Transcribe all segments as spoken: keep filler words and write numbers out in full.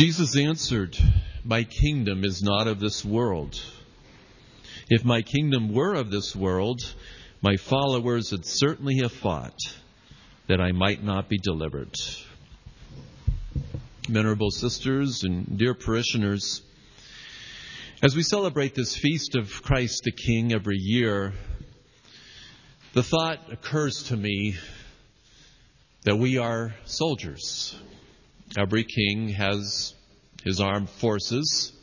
Jesus answered, "My kingdom is not of this world. If my kingdom were of this world, my followers would certainly have fought that I might not be delivered." Venerable sisters and dear parishioners, as we celebrate this feast of Christ the King every year, the thought occurs to me that we are soldiers. Every king has his armed forces,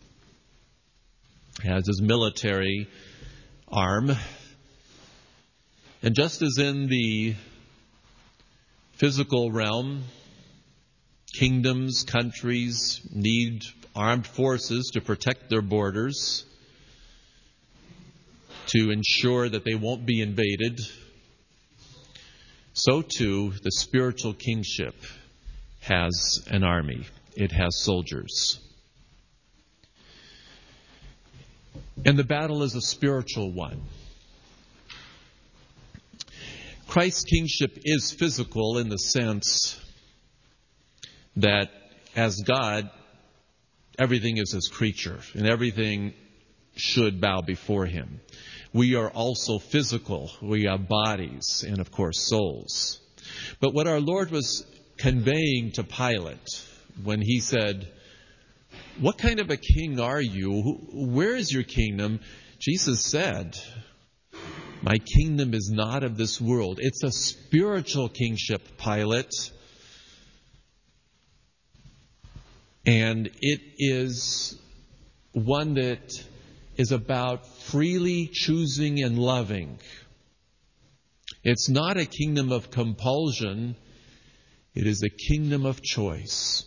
has his military arm. And just as in the physical realm, kingdoms, countries need armed forces to protect their borders, to ensure that they won't be invaded, so too the spiritual kingship has an army. It has soldiers. And the battle is a spiritual one. Christ's kingship is physical in the sense that as God, everything is his creature, and everything should bow before him. We are also physical. We have bodies and, of course, souls. But what our Lord was conveying to Pilate when he said, "What kind of a king are you? Where is your kingdom?" Jesus said, "My kingdom is not of this world." It's a spiritual kingship, Pilate. And it is one that is about freely choosing and loving. It's not a kingdom of compulsion. It is a kingdom of choice.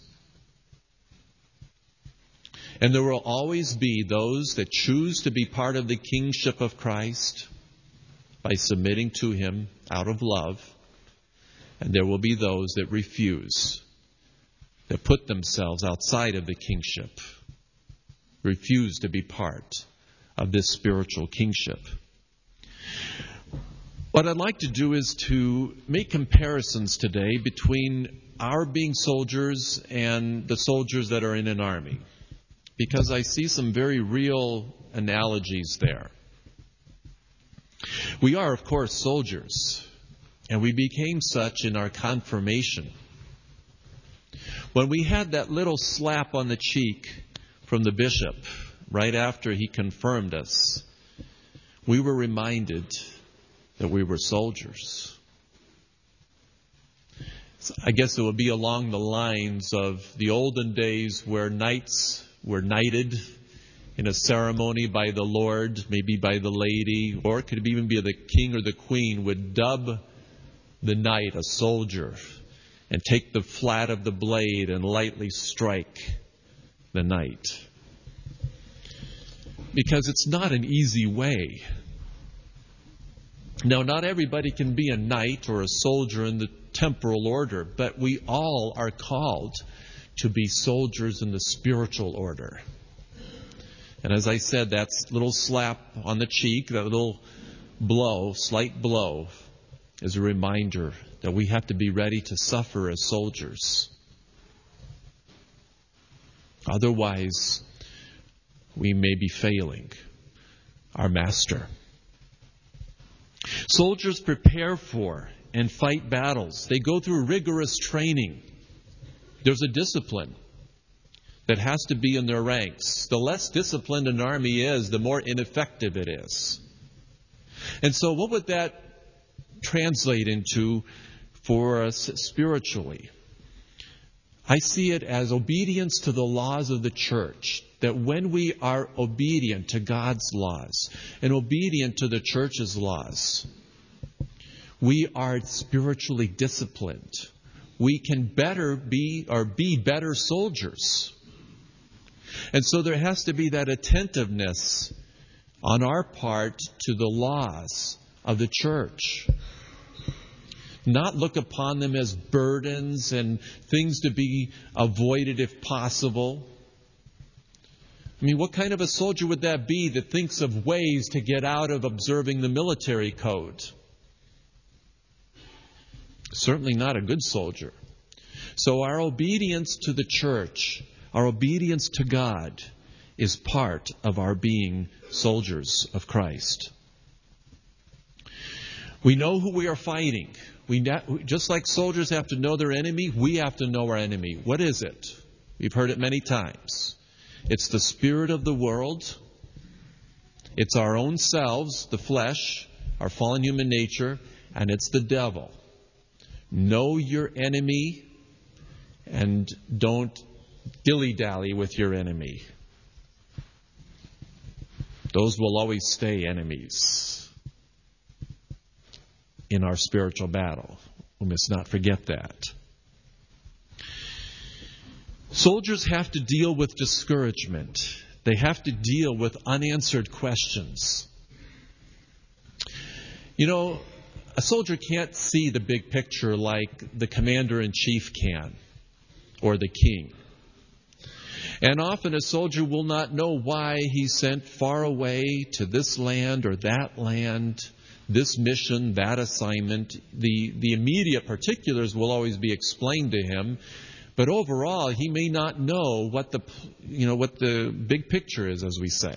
And there will always be those that choose to be part of the kingship of Christ by submitting to him out of love. And there will be those that refuse, that put themselves outside of the kingship, refuse to be part of this spiritual kingship. What I'd like to do is to make comparisons today between our being soldiers and the soldiers that are in an army, because I see some very real analogies there. We are, of course, soldiers, and we became such in our confirmation. When we had that little slap on the cheek from the bishop right after he confirmed us, we were reminded that we were soldiers. So I guess it would be along the lines of the olden days where knights were knighted in a ceremony by the Lord, maybe by the lady, or it could even be the king or the queen would dub the knight a soldier and take the flat of the blade and lightly strike the knight. Because it's not an easy way. Now, not everybody can be a knight or a soldier in the temporal order, but we all are called to be soldiers in the spiritual order. And as I said, that little slap on the cheek, that little blow, slight blow, is a reminder that we have to be ready to suffer as soldiers. Otherwise, we may be failing our master. Soldiers prepare for and fight battles. They go through rigorous training. There's a discipline that has to be in their ranks. The less disciplined an army is, the more ineffective it is. And so what would that translate into for us spiritually? I see it as obedience to the laws of the church. That when we are obedient to God's laws and obedient to the church's laws, we are spiritually disciplined. We can better be or be better soldiers. And so there has to be that attentiveness on our part to the laws of the church. Not look upon them as burdens and things to be avoided if possible. I mean, what kind of a soldier would that be that thinks of ways to get out of observing the military code? Certainly not a good soldier. So our obedience to the church, Our obedience to God is part of our being soldiers of Christ. We know who we are fighting. We just like soldiers have to know their enemy, we have to know our enemy. What is it? We've heard it many times. It's the spirit of the world. It's our own selves, the flesh, our fallen human nature, and it's the devil. Know your enemy and don't dilly-dally with your enemy. Those will always stay enemies in our spiritual battle. We must not forget that. Soldiers have to deal with discouragement. They have to deal with unanswered questions. You know, a soldier can't see the big picture like the commander-in-chief can or the king. And often a soldier will not know why he's sent far away to this land or that land, this mission, that assignment. The, the immediate particulars will always be explained to him. But overall, he may not know what the, you know, what the big picture is, as we say.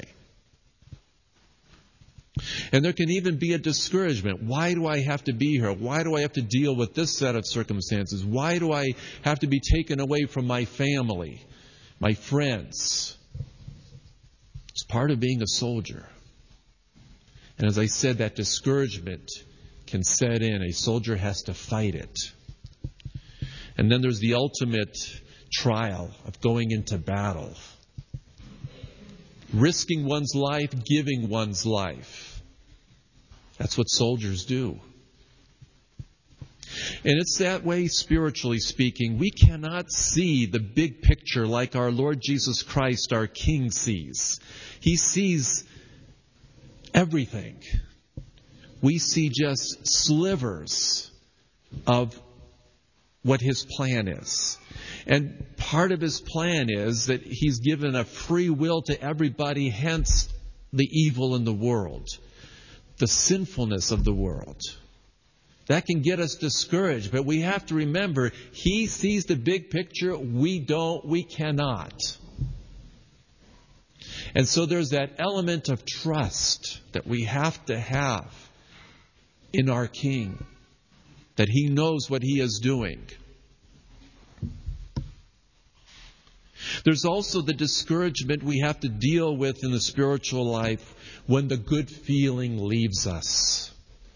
And there can even be a discouragement. Why do I have to be here? Why do I have to deal with this set of circumstances? Why do I have to be taken away from my family, my friends? It's part of being a soldier. And as I said, that discouragement can set in. A soldier has to fight it. And then there's the ultimate trial of going into battle. Risking one's life, giving one's life. That's what soldiers do. And it's that way, spiritually speaking. We cannot see the big picture like our Lord Jesus Christ, our King, sees. He sees everything. We see just slivers of what His plan is. And part of His plan is that He's given a free will to everybody, hence the evil in the world, the sinfulness of the world. That can get us discouraged, but we have to remember, He sees the big picture. We don't, we cannot. And so there's that element of trust that we have to have in our King, that He knows what He is doing. There's also the discouragement we have to deal with in the spiritual life when the good feeling leaves us.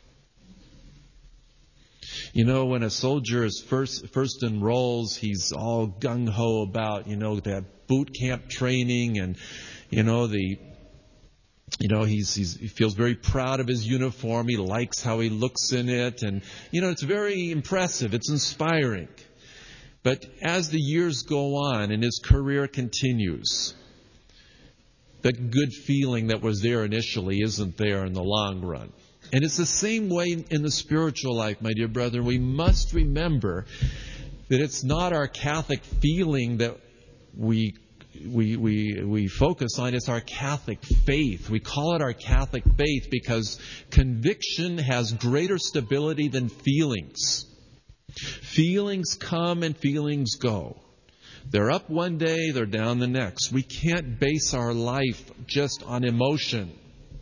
You know, when a soldier is first first enrolls, he's all gung-ho about, you know, that boot camp training and, you know, the You know, he's, he's, he feels very proud of his uniform. He likes how he looks in it. And, you know, it's very impressive. It's inspiring. But as the years go on and his career continues, that good feeling that was there initially isn't there in the long run. And it's the same way in the spiritual life, my dear brother. We must remember that it's not our Catholic feeling that we We, we we focus on. It's our Catholic faith. We call it our Catholic faith because conviction has greater stability than feelings. Feelings come and feelings go. They're up one day, they're down the next. We can't base our life just on emotion.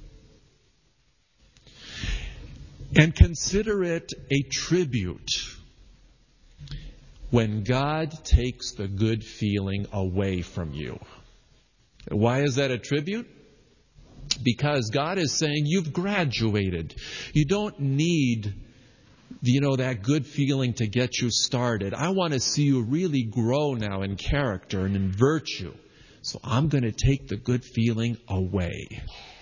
And consider it a tribute when God takes the good feeling away from you. Why is that a tribute? Because God is saying you've graduated. You don't need, you know, that good feeling to get you started. I want to see you really grow now in character and in virtue. So I'm going to take the good feeling away.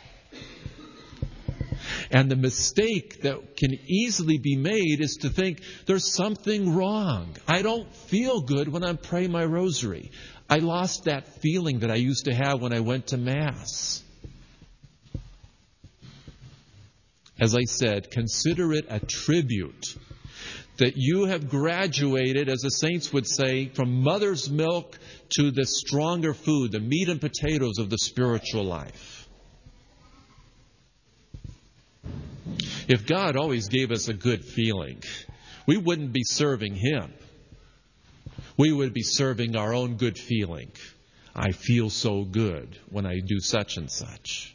And the mistake that can easily be made is to think there's something wrong. I don't feel good when I'm praying my rosary. I lost that feeling that I used to have when I went to Mass. As I said, consider it a tribute that you have graduated, as the saints would say, from mother's milk to the stronger food, the meat and potatoes of the spiritual life. If God always gave us a good feeling, we wouldn't be serving Him. We would be serving our own good feeling. I feel so good when I do such and such.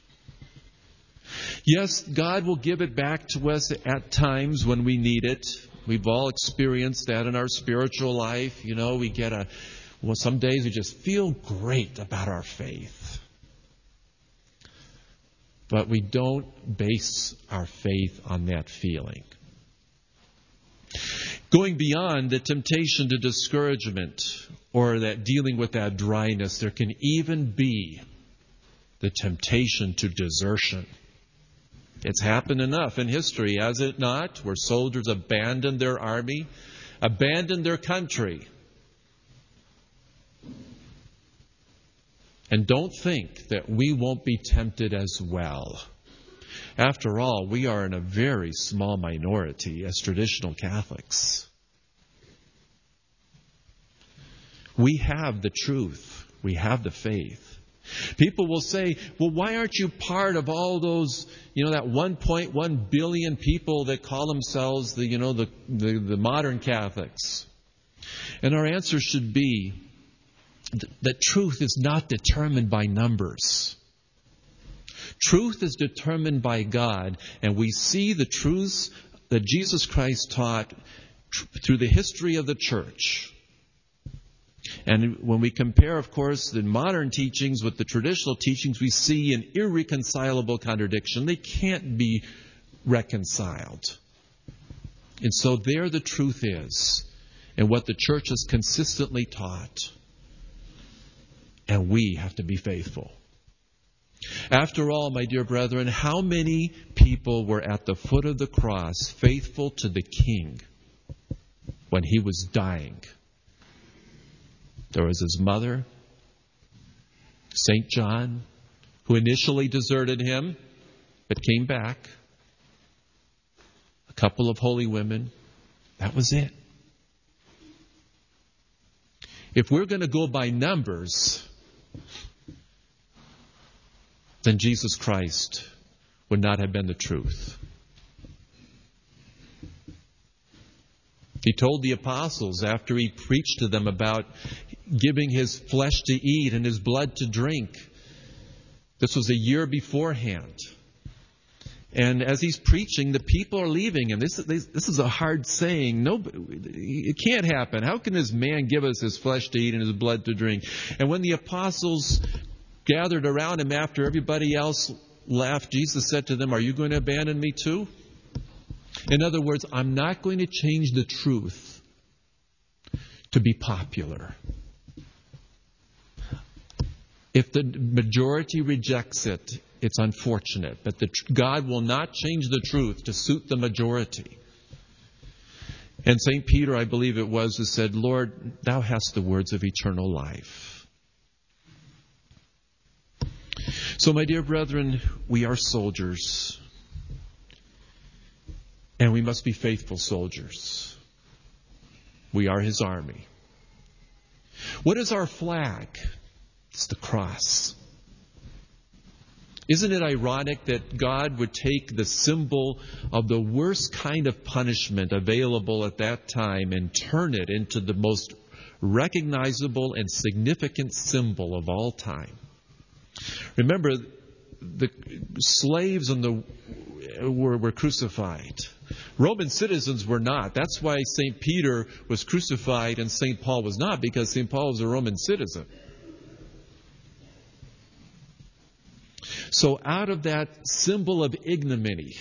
Yes, God will give it back to us at times when we need it. We've all experienced that in our spiritual life. You know, we get a, well, some days we just feel great about our faith. But we don't base our faith on that feeling. Going beyond the temptation to discouragement or that dealing with that dryness, there can even be the temptation to desertion. It's happened enough in history, has it not? Where soldiers abandoned their army, abandoned their country. And don't think that we won't be tempted as well. After all, we are in a very small minority as traditional Catholics. We have the truth. We have the faith. People will say, well, why aren't you part of all those, you know, that one point one billion people that call themselves the, you know, the, the, the modern Catholics? And our answer should be that truth is not determined by numbers. Truth is determined by God, and we see the truths that Jesus Christ taught tr- through the history of the church. And when we compare, of course, the modern teachings with the traditional teachings, we see an irreconcilable contradiction. They can't be reconciled. And so there the truth is, and what the church has consistently taught. And we have to be faithful. After all, my dear brethren, how many people were at the foot of the cross faithful to the King when he was dying? There was his mother, Saint John, who initially deserted him, but came back. A couple of holy women. That was it. If we're going to go by numbers, then Jesus Christ would not have been the truth. He told the apostles after he preached to them about giving his flesh to eat and his blood to drink. This was a year beforehand. And as he's preaching, the people are leaving him. This, this, this is a hard saying. No, it can't happen. How can this man give us his flesh to eat and his blood to drink? And when the apostles gathered around him after everybody else left, Jesus said to them, "Are you going to abandon me too?" In other words, I'm not going to change the truth to be popular. If the majority rejects it, it's unfortunate. But the, God will not change the truth to suit the majority. And Saint Peter, I believe it was, who said, "Lord, thou hast the words of eternal life." So, my dear brethren, we are soldiers. And we must be faithful soldiers. We are his army. What is our flag? It's the cross. Isn't it ironic that God would take the symbol of the worst kind of punishment available at that time and turn it into the most recognizable and significant symbol of all time? Remember, the slaves and the were, were crucified. Roman citizens were not. That's why Saint Peter was crucified and Saint Paul was not, because Saint Paul was a Roman citizen. So out of that symbol of ignominy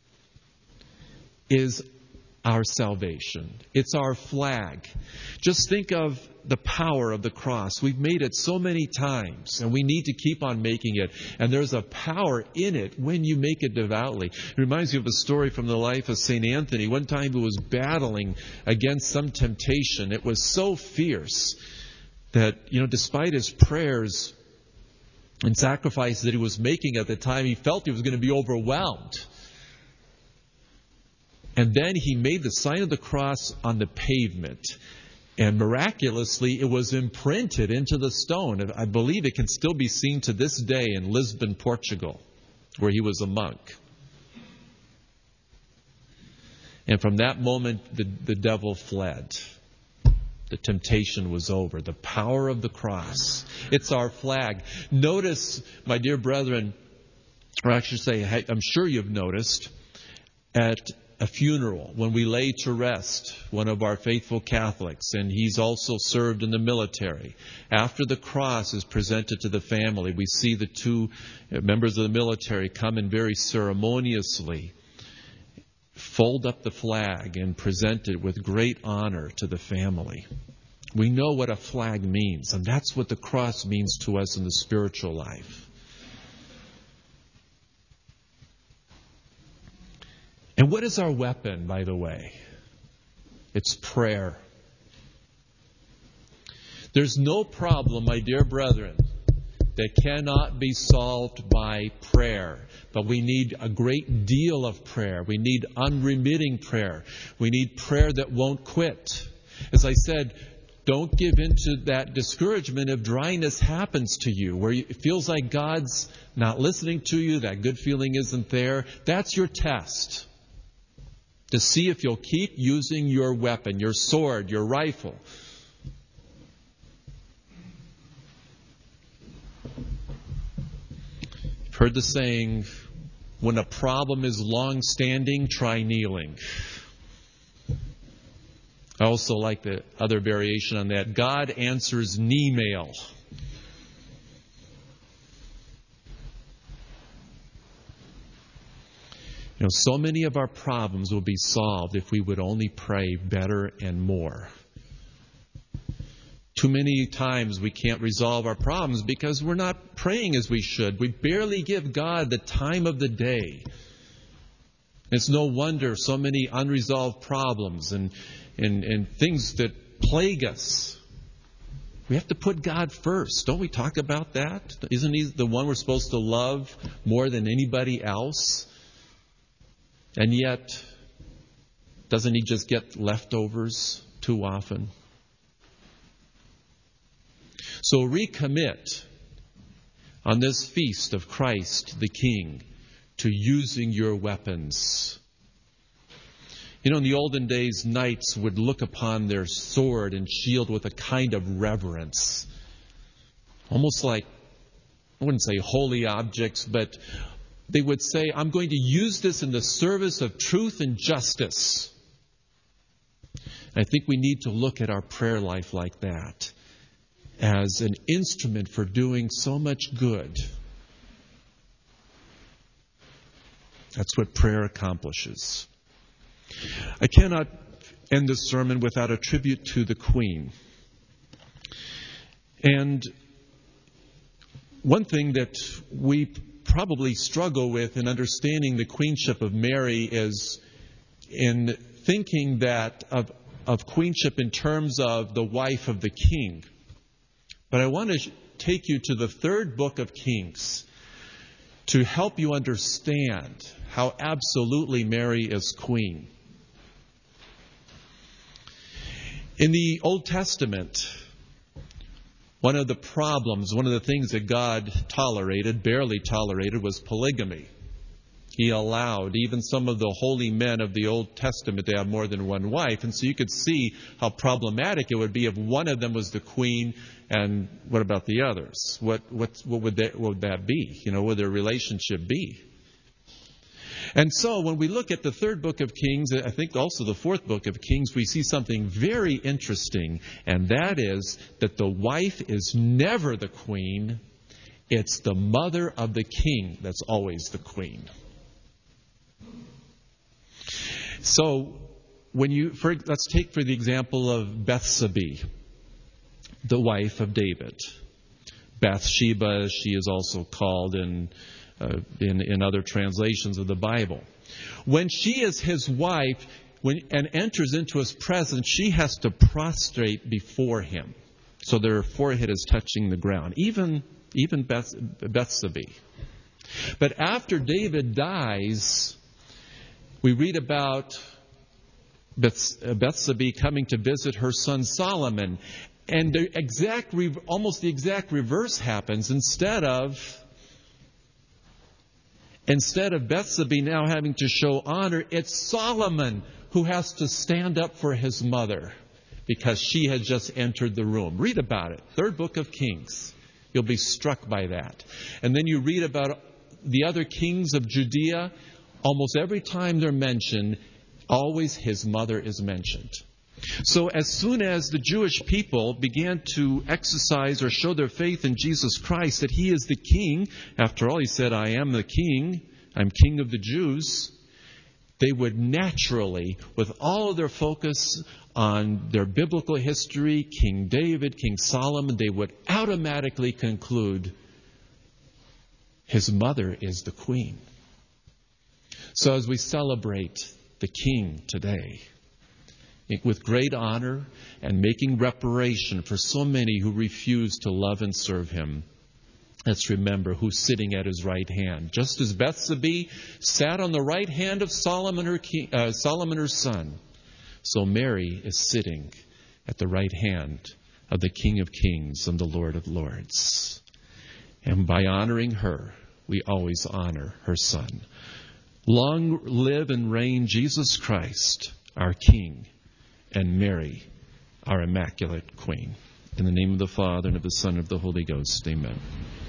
is our salvation. It's our flag. Just think of the power of the cross. We've made it so many times, and we need to keep on making it. And there's a power in it when you make it devoutly. It reminds me of a story from the life of Saint Anthony. One time he was battling against some temptation. It was so fierce that, you know, despite his prayers and sacrifices that he was making at the time, he felt he was going to be overwhelmed. And then he made the sign of the cross on the pavement. And miraculously, it was imprinted into the stone. I believe it can still be seen to this day in Lisbon, Portugal, where he was a monk. And from that moment, the, the devil fled. The temptation was over. The power of the cross. It's our flag. Notice, my dear brethren, or I should say, I'm sure you've noticed, at a funeral, when we lay to rest one of our faithful Catholics, and he's also served in the military, after the cross is presented to the family, we see the two members of the military come and very ceremoniously fold up the flag and present it with great honor to the family. We know what a flag means, and that's what the cross means to us in the spiritual life. And what is our weapon, by the way? It's prayer. There's no problem, my dear brethren, that cannot be solved by prayer. But we need a great deal of prayer. We need unremitting prayer. We need prayer that won't quit. As I said, don't give in to that discouragement if dryness happens to you, where it feels like God's not listening to you, that good feeling isn't there. That's your test, to see if you'll keep using your weapon, your sword, your rifle. You've heard the saying, when a problem is long-standing, try kneeling. I also like the other variation on that. God answers knee mail. You know, so many of our problems will be solved if we would only pray better and more. Too many times we can't resolve our problems because we're not praying as we should. We barely give God the time of the day. It's no wonder so many unresolved problems and, and, and things that plague us. We have to put God first. Don't we talk about that? Isn't He the one we're supposed to love more than anybody else? And yet, doesn't He just get leftovers too often? So recommit on this feast of Christ the King to using your weapons. You know, in the olden days, knights would look upon their sword and shield with a kind of reverence. Almost like, I wouldn't say holy objects, but they would say, I'm going to use this in the service of truth and justice. And I think we need to look at our prayer life like that, as an instrument for doing so much good. That's what prayer accomplishes. I cannot end this sermon without a tribute to the Queen. And one thing that we probably struggle with in understanding the queenship of Mary is in thinking that of, of queenship in terms of the wife of the king. But I want to take you to the third book of Kings to help you understand how absolutely Mary is queen. In the Old Testament, one of the problems, one of the things that God tolerated, barely tolerated, was polygamy. He allowed even some of the holy men of the Old Testament to have more than one wife. And so you could see how problematic it would be if one of them was the queen, and what about the others? What what what would that what would that be? You know, what would their relationship be? And so when we look at the third book of Kings, I think also the fourth book of Kings, we see something very interesting, and that is that the wife is never the queen. It's the mother of the king that's always the queen. So, when you, for, let's take for the example of Bathsheba, the wife of David. Bathsheba, she is also called in, uh, in in other translations of the Bible. When she is his wife when, and enters into his presence, she has to prostrate before him, so their forehead is touching the ground. Even even Beth, Bathsheba. But after David dies, we read about Bathsheba coming to visit her son Solomon. And the exact, almost the exact reverse happens. Instead of, instead of Bathsheba now having to show honor, it's Solomon who has to stand up for his mother. because she had just entered the room. Read about it. Third book of Kings. You'll be struck by that. And then you read about the other kings of Judea. Almost every time they're mentioned, always his mother is mentioned. So as soon as the Jewish people began to exercise or show their faith in Jesus Christ, that he is the king, after all, he said, I am the king, I'm king of the Jews, they would naturally, with all of their focus on their biblical history, King David, King Solomon, they would automatically conclude his mother is the queen. So as we celebrate the king today, with great honor and making reparation for so many who refuse to love and serve him, let's remember who's sitting at his right hand. Just as Bethsabee sat on the right hand of Solomon her, king, uh, Solomon her son, so Mary is sitting at the right hand of the King of Kings and the Lord of Lords. And by honoring her, we always honor her son. Long live and reign Jesus Christ, our King, and Mary, our Immaculate Queen. In the name of the Father, and of the Son, and of the Holy Ghost. Amen.